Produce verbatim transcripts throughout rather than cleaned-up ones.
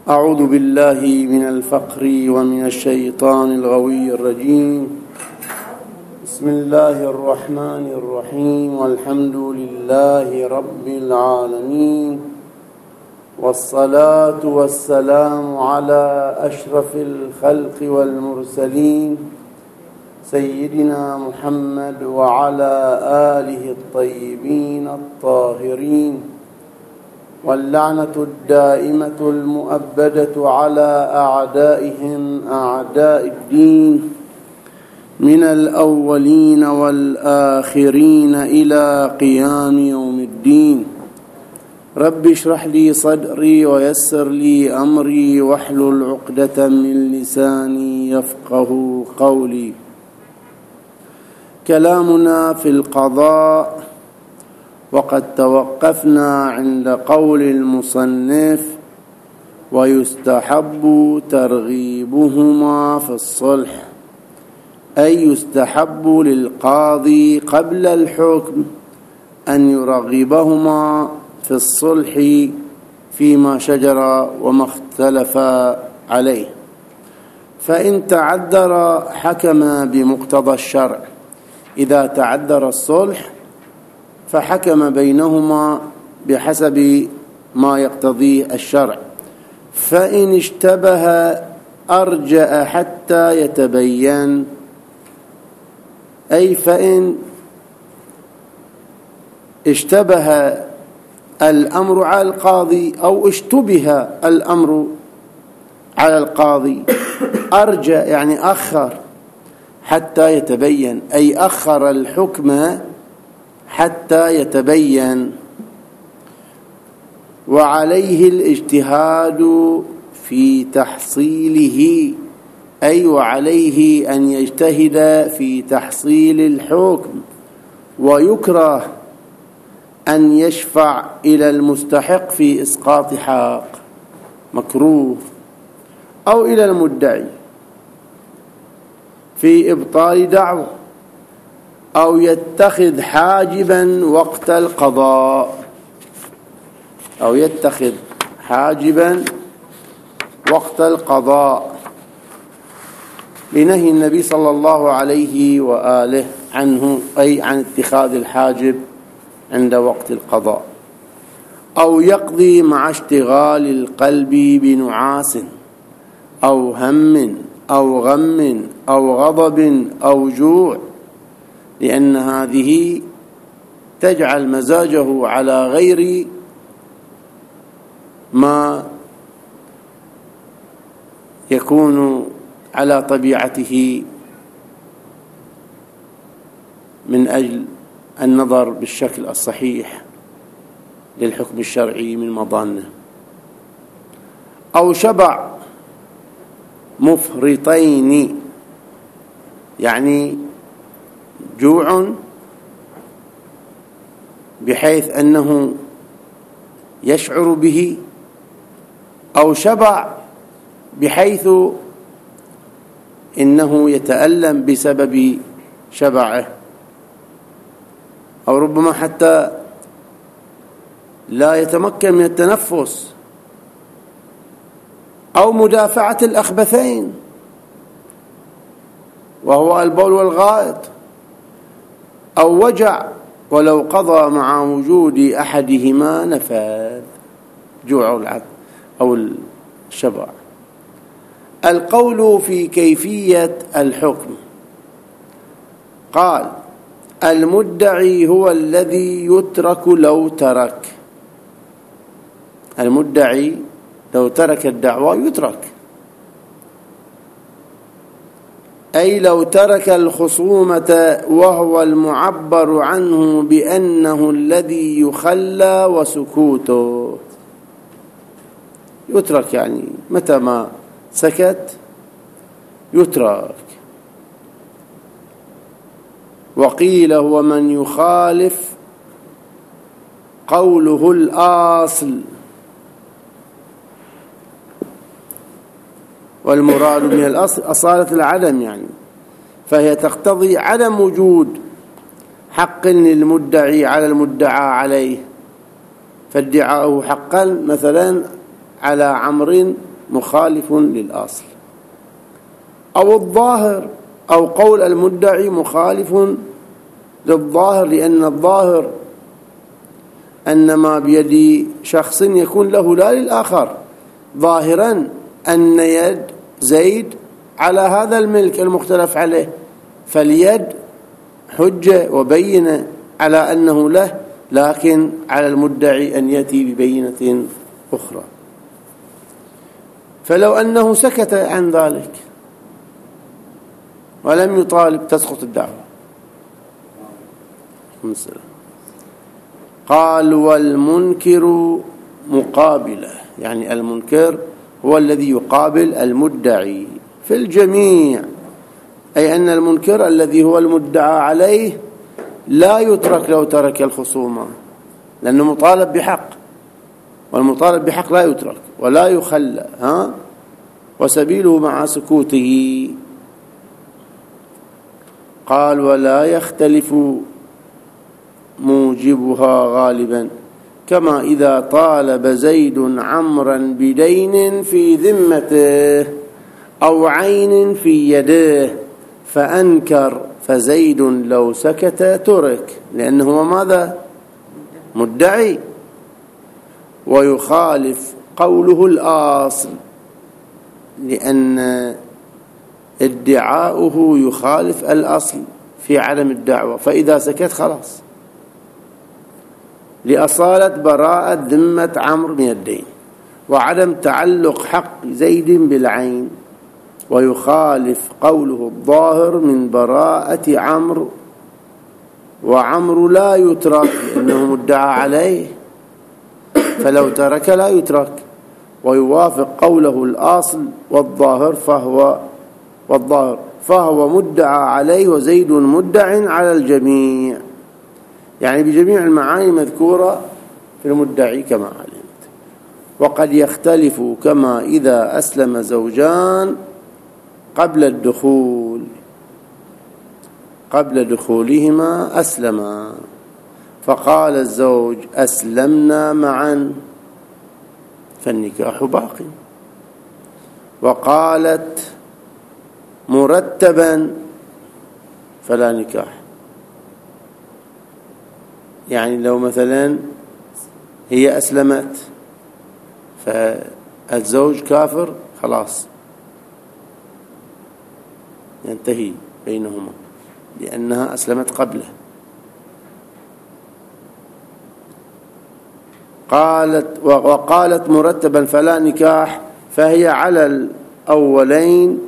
أعوذ بالله من الفقر ومن الشيطان الغوي الرجيم. بسم الله الرحمن الرحيم، والحمد لله رب العالمين، والصلاة والسلام على أشرف الخلق والمرسلين سيدنا محمد وعلى آله الطيبين الطاهرين، واللعنة الدائمة المؤبدة على أعدائهم أعداء الدين من الأولين والآخرين إلى قيام يوم الدين. رب اشرح لي صدري ويسر لي أمري واحلل عقدة من لساني يفقه قولي. كلامنا في القضاء، وقد توقفنا عند قول المصنف: ويستحب ترغيبهما في الصلح، أي يستحب للقاضي قبل الحكم أن يرغبهما في الصلح فيما شجر وما اختلف عليه، فإن تعذر حكم بمقتضى الشرع. إذا تعذر الصلح فحكم بينهما بحسب ما يقتضيه الشرع، فإن اشتبه أرجأ حتى يتبين، أي فإن اشتبه الأمر على القاضي أو اشتبه الأمر على القاضي أرجأ يعني أخر حتى يتبين، أي أخر الحكم حتى يتبين. وعليه الاجتهاد في تحصيله، أي وعليه أن يجتهد في تحصيل الحكم، ويكره أن يشفع إلى المستحق في إسقاط حق، مكروه، أو إلى المدعي في إبطال دعوة، أو يتخذ حاجبا وقت القضاء، أو يتخذ حاجبا وقت القضاء لنهي النبي صلى الله عليه وآله عنه، أي عن اتخاذ الحاجب عند وقت القضاء. أو يقضي مع اشتغال القلب بنعاس أو هم أو غم أو غضب أو جوع، لأن هذه تجعل مزاجه على غير ما يكون على طبيعته من أجل النظر بالشكل الصحيح للحكم الشرعي من مظانه. أو شبع مفرطين، يعني جوع بحيث أنه يشعر به، أو شبع بحيث إنه يتألم بسبب شبعه، أو ربما حتى لا يتمكن من التنفس، أو مدافعة الأخبثين وهو البول والغائط، أو وجع ولو قضى مع وجود أحدهما نفاذ، جوع العطش أو الشبع. القول في كيفية الحكم، قال: المدعي هو الذي يترك لو ترك. المدعي لو ترك الدعوى يترك، أي لو ترك الخصومة وهو المعبر عنه بأنه الذي يخلى وسكوته يترك، يعني متى ما سكت يترك. وقيل هو من يخالف قوله الأصل، والمراد من الأصل أصالة العدم، يعني فهي تقتضي عدم وجود حق للمدعي على المدعى عليه، فادعاؤه حقا مثلا على عمرو مخالف للأصل، أو الظاهر أو قول المدعي مخالف للظاهر، لأن الظاهر أن ما بيد شخص يكون له لا للآخر، ظاهرا أن يد زيد على هذا الملك المختلف عليه، فاليد حجة وبينة على أنه له، لكن على المدعي أن يأتي ببينة أخرى. فلو أنه سكت عن ذلك ولم يطالب تسقط الدعوة. قال والمنكر مقابله، يعني المنكر هو الذي يقابل المدعي في الجميع، أي أن المنكر الذي هو المدعى عليه لا يترك لو ترك الخصومة، لأنه مطالب بحق، والمطالب بحق لا يترك ولا يخلى، ها وسبيله مع سكوته. قال ولا يختلف موجبها غالبا، كما إذا طالب زيد عمرا بدين في ذمته أو عين في يده فأنكر، فزيد لو سكت ترك، لأنه ماذا؟ مدعي، ويخالف قوله الأصل، لأن ادعاؤه يخالف الأصل في عدم الدعوة، فإذا سكت خلاص، لأصالة براءة ذمة عمرو من الدين وعدم تعلق حق زيد بالعين، ويخالف قوله الظاهر من براءة عمرو، وعمرو لا يترك لأنه مدعى عليه، فلو ترك لا يترك، ويوافق قوله الأصل والظاهر فهو والظاهر فهو مدعى عليه وزيد مدع على الجميع، يعني بجميع المعاني المذكورة في المدعي كما علمت. وقد يختلف كما إذا أسلم زوجان قبل الدخول قبل دخولهما أسلما، فقال الزوج أسلمنا معا فالنكاح باق، وقالت مرتبا فلا نكاح. يعني لو مثلا هي أسلمت فالزوج كافر خلاص ينتهي بينهما، لأنها أسلمت قبله. قالت وقالت مرتبا فلا نكاح، فهي على الأولين،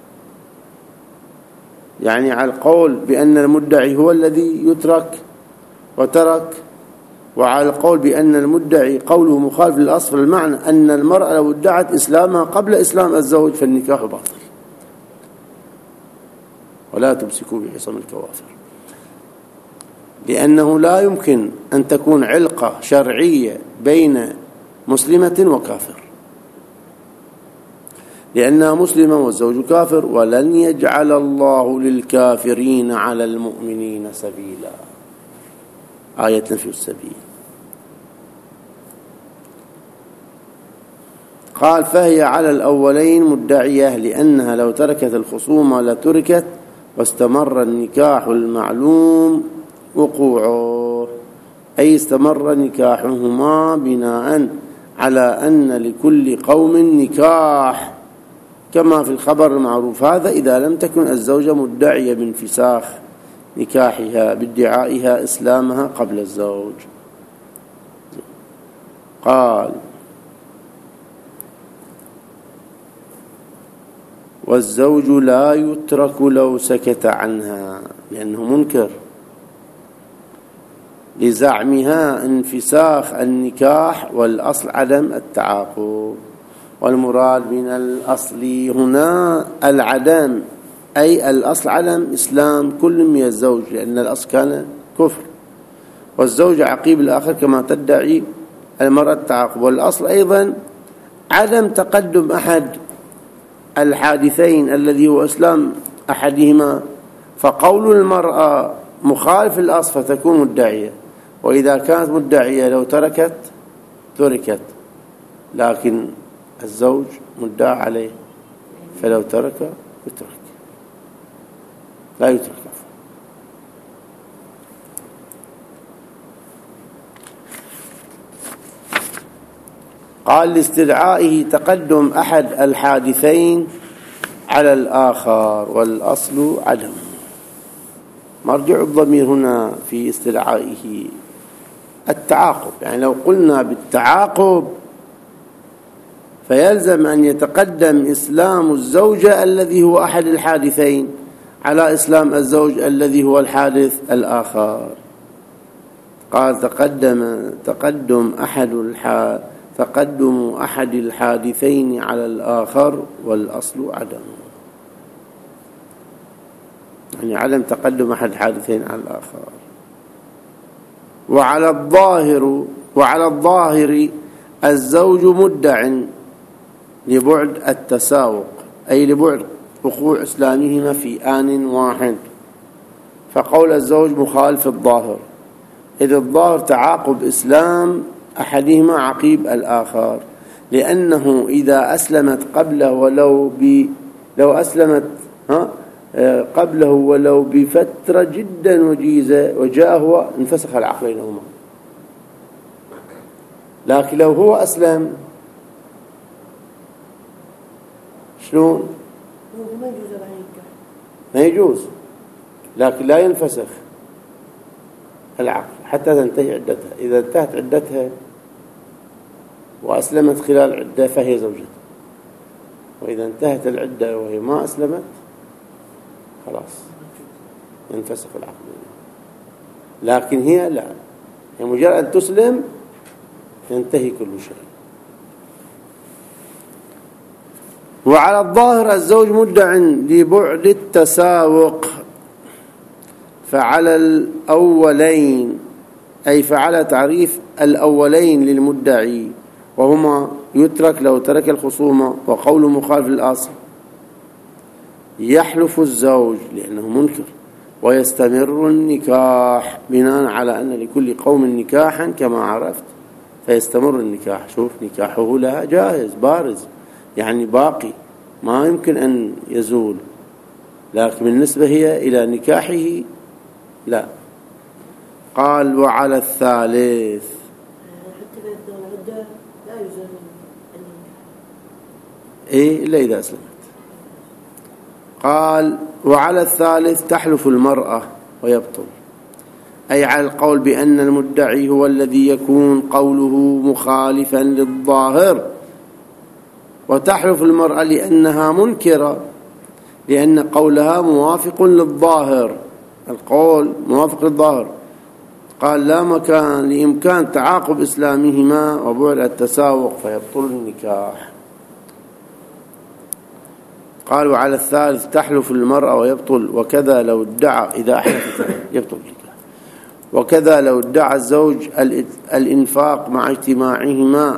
يعني على القول بأن المدعي هو الذي يترك وترك، وعلى القول بأن المدعي قوله مخالف للأصل، المعنى أن المرأة لو ادعت إسلامها قبل إسلام الزوج فالنكاح باطل، ولا تمسكوا بعصم الكوافر، لأنه لا يمكن أن تكون علقة شرعية بين مسلمة وكافر، لأنها مسلمة والزوج كافر، ولن يجعل الله للكافرين على المؤمنين سبيلا، آية نفي السبيل. قال فهي على الأولين مدعية، لأنها لو تركت الخصومة لتركت واستمر النكاح المعلوم وقوعه، أي استمر نكاحهما بناء على أن لكل قوم نكاح، كما في الخبر المعروف، هذا إذا لم تكن الزوجة مدعية بانفساخ نكاحها بادعائها إسلامها قبل الزوج. قال والزوج لا يترك لو سكت عنها، لأنه منكر، لزعمها انفساخ النكاح والأصل عدم التعاقب، والمراد من الأصل هنا العدم، أي الأصل عدم إسلام كل من الزوج، لأن الأصل كان كفر، والزوج عقيب الآخر كما تدعي المرأة التعاقب، والأصل أيضا عدم تقدم أحد الحادثين الذي هو إسلام أحدهما، فقول المرأة مخالف الأصل فتكون مدعية، وإذا كانت مدعية لو تركت تركت، لكن الزوج مدعى عليه، فلو ترك يترك، لا يترك. قال لاستدعائه تقدم أحد الحادثين على الآخر والأصل عدم. مرجع الضمير هنا في استدعائه التعاقب، يعني لو قلنا بالتعاقب فيلزم أن يتقدم إسلام الزوجة الذي هو أحد الحادثين على إسلام الزوج الذي هو الحادث الآخر. قال تقدم تقدم أحد الح تقدم أحد الحادثين على الآخر والأصل عدم، يعني عدم تقدم أحد الحادثين على الآخر. وعلى الظاهر وعلى الظاهر الزوج مدع لبعد التساوق، أي لبعد وقوع إسلامهما في آن واحد، فقول الزوج مخالف الظاهر، إذ الظاهر تعاقب إسلام أحدهما عقيب الآخر، لأنه إذا أسلمت قبله ولو ب لو أسلمت ها قبله ولو بفترة جدا وجيزة وجاء هو انفسخ العقد بينهما. لكن لو هو أسلم شلون؟ ما يجوز، لكن لا ينفسخ العقد حتى تنتهي عدتها. إذا انتهت عدتها وأسلمت خلال العدة فهي زوجته، وإذا انتهت العدة وهي ما أسلمت خلاص ينفسخ العقد. لكن هي لا، هي مجرد أن تسلم ينتهي كل شيء. وعلى الظاهر الزوج مدع لبعد التساوق، فعلى الأولين أي فعلى تعريف الأولين للمدعي، وهما يترك لو ترك الخصومة وقول مخالف للأصل، يحلف الزوج لأنه منكر، ويستمر النكاح بناء على أن لكل قوم نكاحا كما عرفت، فيستمر النكاح. شوف نكاحه لها جائز بارز، يعني باقي ما يمكن أن يزول، لكن بالنسبة هي إلى نكاحه لا. قال وعلى الثالث حتى إذا العدة لا يزال إيه إلا إذا أسلمت. قال وعلى الثالث تحلف المرأة ويبطل، أي على القول بأن المدعي هو الذي يكون قوله مخالفا للظاهر، وتحلف المرأة لأنها منكرة، لأن قولها موافق للظاهر، القول موافق للظاهر. قال لا مكان لإمكان تعاقب إسلامهما وبعد التساوق فيبطل النكاح. قال وعلى الثالث تحلف المرأة ويبطل، وكذا لو ادعى إذا أحلفت يبطل النكاح، وكذا لو ادعى الزوج الإنفاق مع اجتماعهما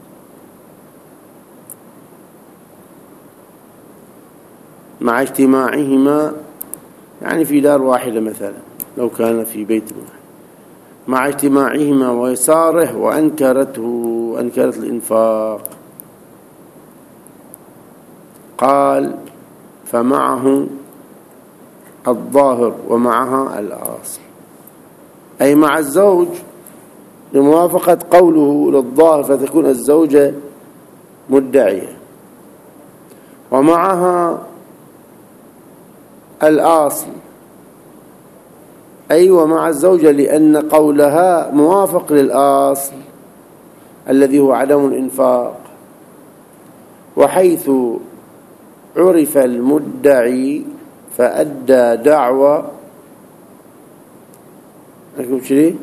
مع اجتماعهما يعني في دار واحدة مثلا، لو كان في بيت واحد مع اجتماعهما ويساره وأنكرته أنكرت الإنفاق، قال فمعه الظاهر ومعها الأصل، أي مع الزوج لموافقة قوله للظاهر فتكون الزوجة مدعية، ومعها الأصل أي ومع الزوجة لأن قولها موافق للأصل الذي هو عدم الإنفاق. وحيث عرف المدعي فأدى دعوى أكتب شري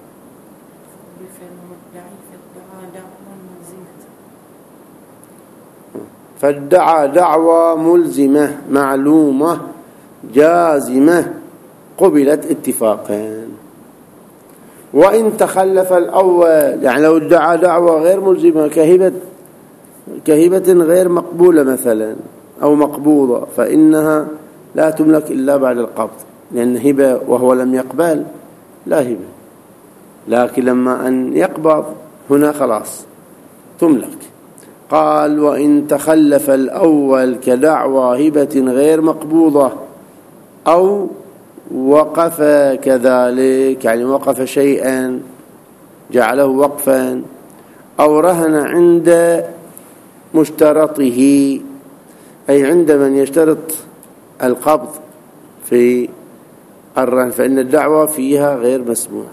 فادعى دعوى ملزمة معلومة جازمة قبلت اتفاقا. وإن تخلف الأول، يعني لو ادعى دعوى غير ملزمة كهبة كهبة غير مقبولة مثلا أو مقبوضة، فإنها لا تملك إلا بعد القبض، لأن هبة وهو لم يقبل لا هبة، لكن لما أن يقبض هنا خلاص تملك. قال وإن تخلف الأول كدعوى هبة غير مقبوضة أو وقف كذلك، يعني وقف شيئا جعله وقفا، أو رهن عند مشترطه أي عند من يشترط القبض في الرهن، فإن الدعوة فيها غير مسموحة.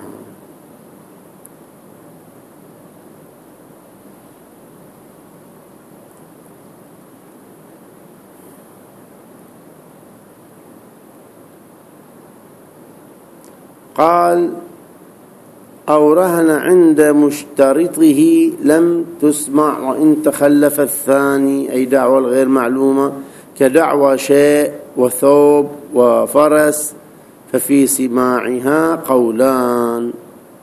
قال أو رهن عند مشترطه لم تسمع وإن تخلف الثاني، أي دعوة غير معلومة كدعوى شيء وثوب وفرس، ففي سماعها قولان،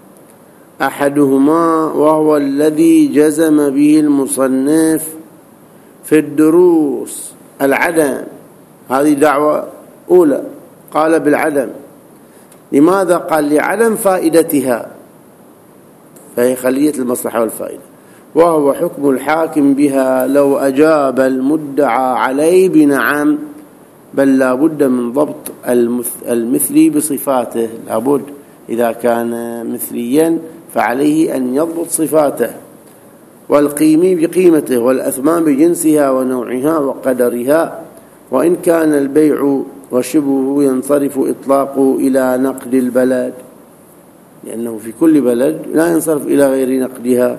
أحدهما وهو الذي جزم به المصنف في الدروس العدم، هذه دعوة أولى قال بالعدم. لماذا؟ قال لعدم فائدتها، فهي خلية المصلحة والفائدة، وهو حكم الحاكم بها لو أجاب المدعى عليه بنعم، بل لا بد من ضبط المثلي بصفاته، لابد إذا كان مثليا فعليه أن يضبط صفاته، والقيمي بقيمته، والأثمان بجنسها ونوعها وقدرها. وإن كان البيع وشبهه ينصرف إطلاقه إلى نقد البلد، لأنه في كل بلد لا ينصرف إلى غير نقدها،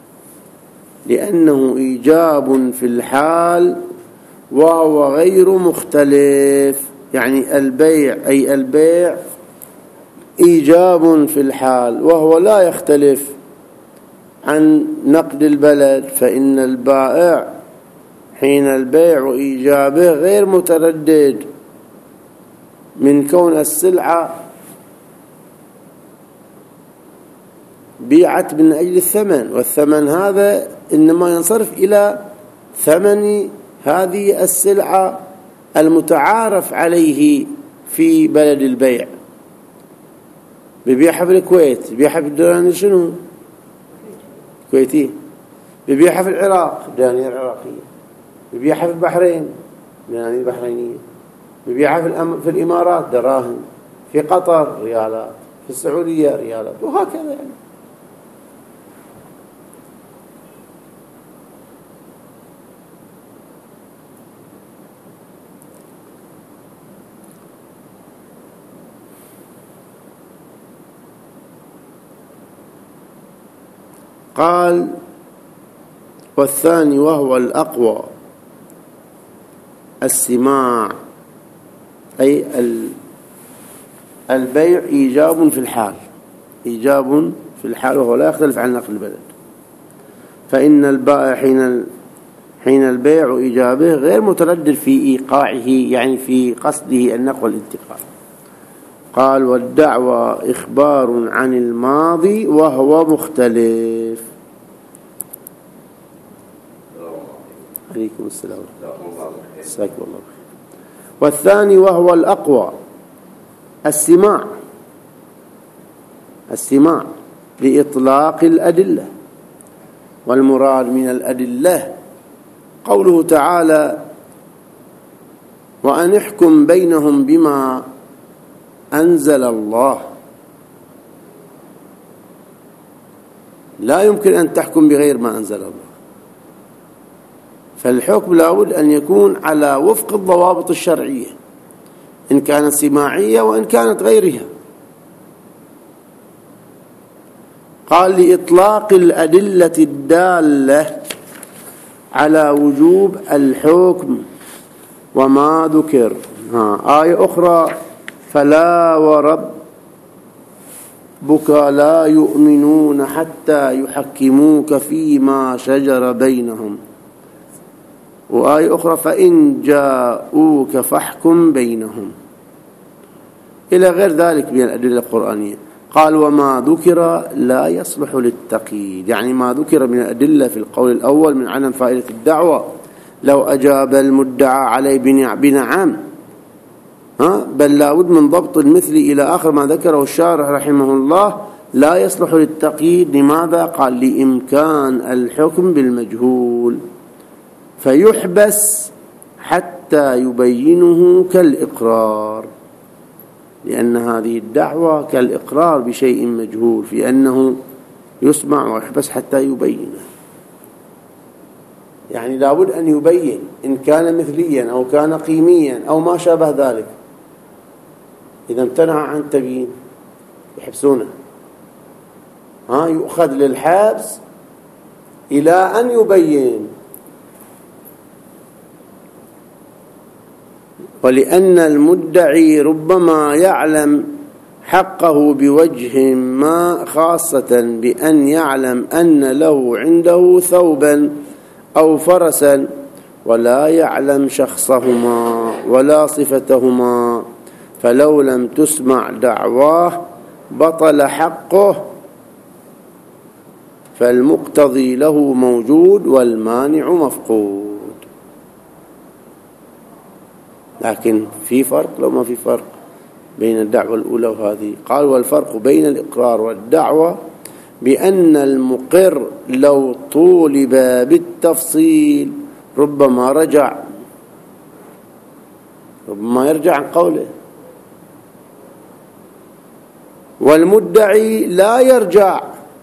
لأنه إيجاب في الحال وهو غير مختلف، يعني البيع أي البيع إيجاب في الحال وهو لا يختلف عن نقد البلد، فإن البائع حين البيع وإيجابه غير متردد من كون السلعة بيعت من أجل الثمن، والثمن هذا إنما ينصرف إلى ثمن هذه السلعة المتعارف عليه في بلد البيع. ببيعها في الكويت، ببيعها في الدنانير شنو؟ كويتي. ببيعها في العراق دنانير عراقية، ببيعها في البحرين دنانير بحرينية، ببيعها في, الأم... في الإمارات دراهم، في قطر ريالات، في السعودية ريالات، وهكذا يعني. قال والثاني وهو الأقوى السماع، أي البيع إيجاب في الحال، إيجاب في الحال وهو لا يختلف عن نقل البلد، فإن البائع حين حين البيع وإيجابه غير متردد في إيقاعه، يعني في قصده النقل والانتقال. قال والدعوى إخبار عن الماضي وهو مختلف. عليكم السلام. جزاك الله خير. والثاني وهو الأقوى السماع، السماع لإطلاق الأدلة، والمراد من الأدلة قوله تعالى وأن احكم بينهم بما أنزل الله. لا يمكن أن تحكم بغير ما أنزل الله، فالحكم لابد أن يكون على وفق الضوابط الشرعية إن كانت سماعية وإن كانت غيرها. قال لإطلاق الأدلة الدالة على وجوب الحكم وما ذكر. ها آية أخرى فلا وربك لا يؤمنون حتى يحكموك فيما شجر بينهم، وآية أخرى فإن جاءوك فاحكم بينهم، إلى غير ذلك من الأدلة القرآنية. قال وما ذكر لا يصلح للتقييد، يعني ما ذكر من الأدلة في القول الأول من عدم فائدة الدعوة لو أجاب المدعى عليه بنعم، ها بل لا بد من ضبط المثل إلى آخر ما ذكره الشارح رحمه الله، لا يصلح للتقييد. لماذا؟ قال لإمكان الحكم بالمجهول. فيحبس حتى يبينه كالإقرار، لأن هذه الدعوة كالإقرار بشيء مجهول في أنه يسمع ويحبس حتى يبينه. يعني لابد أن يبين إن كان مثليا أو كان قيميا أو ما شابه ذلك. إذا امتنع عن التبيين يحبسونه، ها يؤخذ للحبس إلى أن يبين. ولأن المدعي ربما يعلم حقه بوجه ما، خاصة بأن يعلم أن له عنده ثوبا أو فرسا ولا يعلم شخصهما ولا صفتهما، فلو لم تسمع دعواه بطل حقه، فالمقتضي له موجود والمانع مفقود. لكن في فرق لو ما في فرق بين الدعوة الأولى وهذه. قال والفرق بين الإقرار والدعوة بأن المقر لو طولب بالتفصيل ربما رجع، ربما يرجع عن قوله، والمدعي لا يرجع،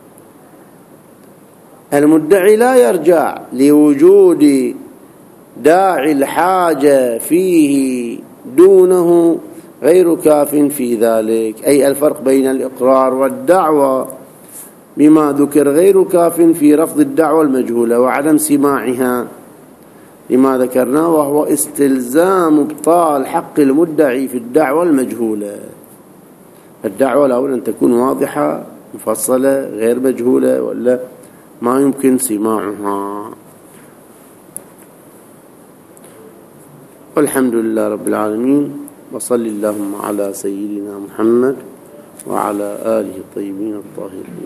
المدعي لا يرجع لوجود داعي الحاجة فيه دونه غير كاف في ذلك. أي الفرق بين الإقرار والدعوة بما ذكر غير كاف في رفض الدعوة المجهولة وعدم سماعها لما ذكرناه، وهو استلزام ابطال حق المدعي في الدعوة المجهولة. الدعوة لابد أن تكون واضحة مفصلة غير مجهولة ولا ما يمكن سماعها. والحمد لله رب العالمين، وصل اللهم على سيدنا محمد وعلى آله الطيبين الطاهرين.